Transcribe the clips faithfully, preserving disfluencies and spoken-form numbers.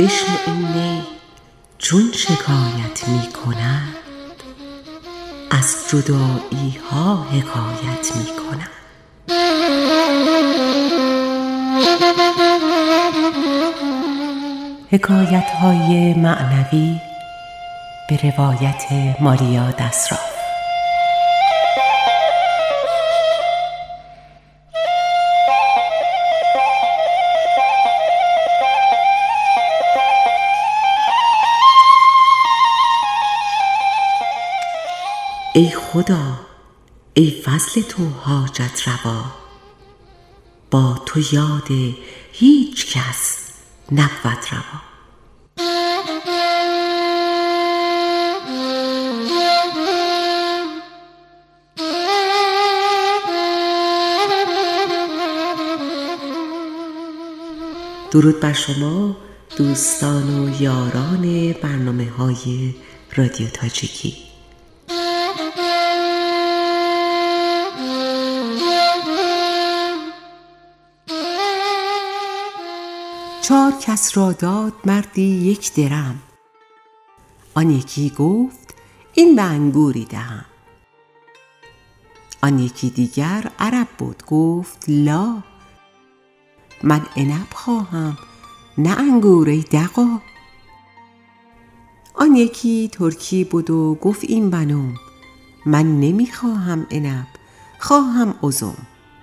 بشنو این نی چون شکایت می کند، از جدایی ها حکایت می کند. حکایت های معنوی به روایت ماریا دسراف. ای خدا، ای فضل تو حاجت روا، با تو یاد هیچ کس نبود روا. درود بر شما دوستان و یاران برنامه های رادیو تاجیکی. چار کس را داد مردی یک درم، آن یکی گفت این به انگوری دهم. آن یکی دیگر عرب بود، گفت لا، من عنب خواهم نه انگور ای دغا. آن یکی ترکی بود و گفت این بنم، من نمی خواهم عنب خواهم ازم.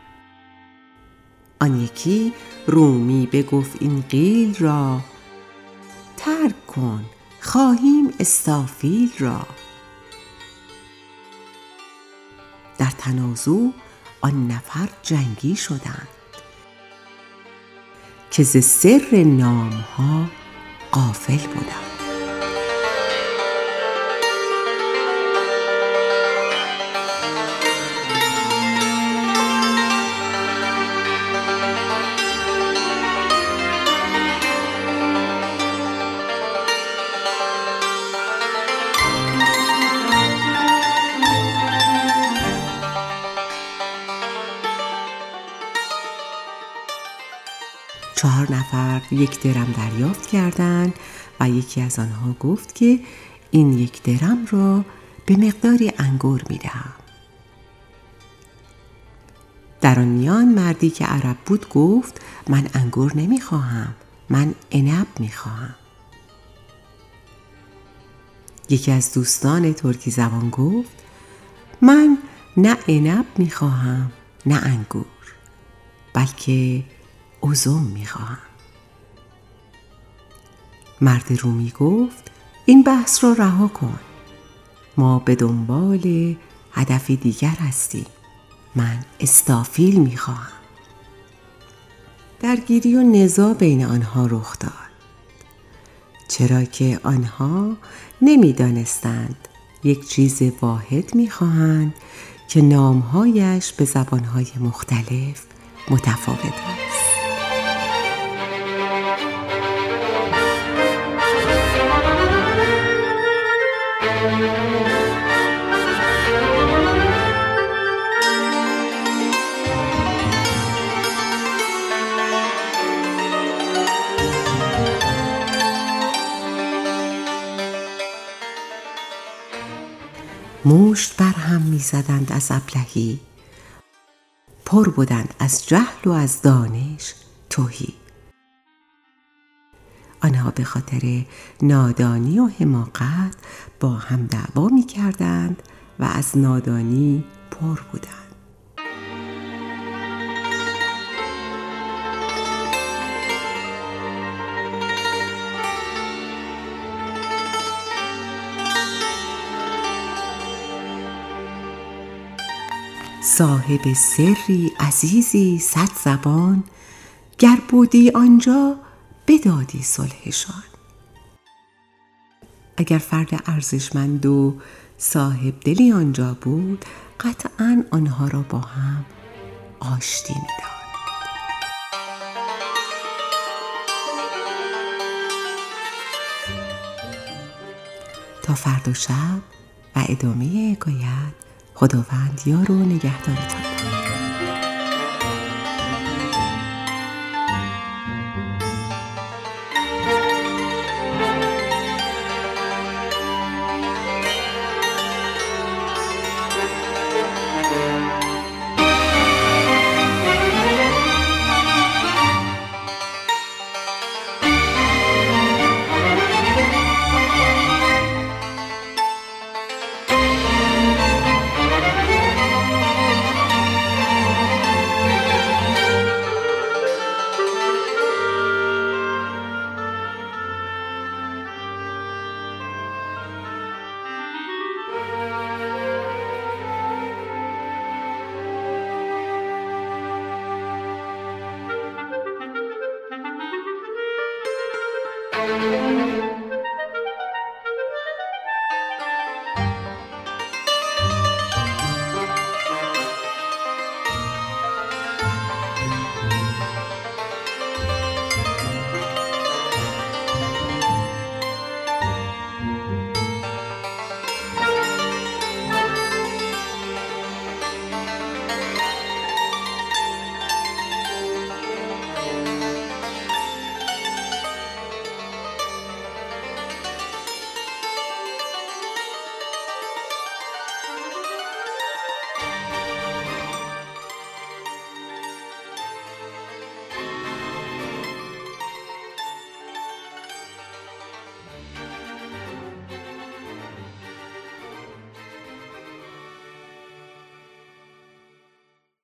آن یکی رومی بگفت این قیل را، ترک کن خواهیم استافیل را. در تنازع آن نفر جنگی شدند، که ز سر نام ها غافل بودند. چهار نفر یک درم دریافت کردند و یکی از آنها گفت که این یک درم را به مقداری انگور می دهم. در آن میان مردی که عرب بود گفت من انگور نمی خواهم، من عنب می خواهم. یکی از دوستان ترکی زبان گفت من نه عنب می خواهم نه انگور، بلکه ازم می خواهم. مرد رومی گفت این بحث را رها کن، ما به دنبال هدف دیگر هستیم، من استافیل می خواهم. درگیری و نزاع بین آنها رخ داد، چرا که آنها نمی دانستند یک چیز واحد می خواهند که نامهایش به زبانهای مختلف متفاوت است. مشت بر هم می زدند از ابلهی، پر بودند از جهل و از دانش تهی. آنها به خاطر نادانی و حماقت با هم دعوا می کردند و از نادانی پر بودند. صاحب سری عزیزی صد زبان، گر بودی آنجا بدادی صلحشان. اگر فرد ارزشمند و صاحب دلی آنجا بود، قطعاً آنها را با هم آشتی می‌داد. تا فردا شب و ادامه حکایت، خداوند یار و نگهدارتان.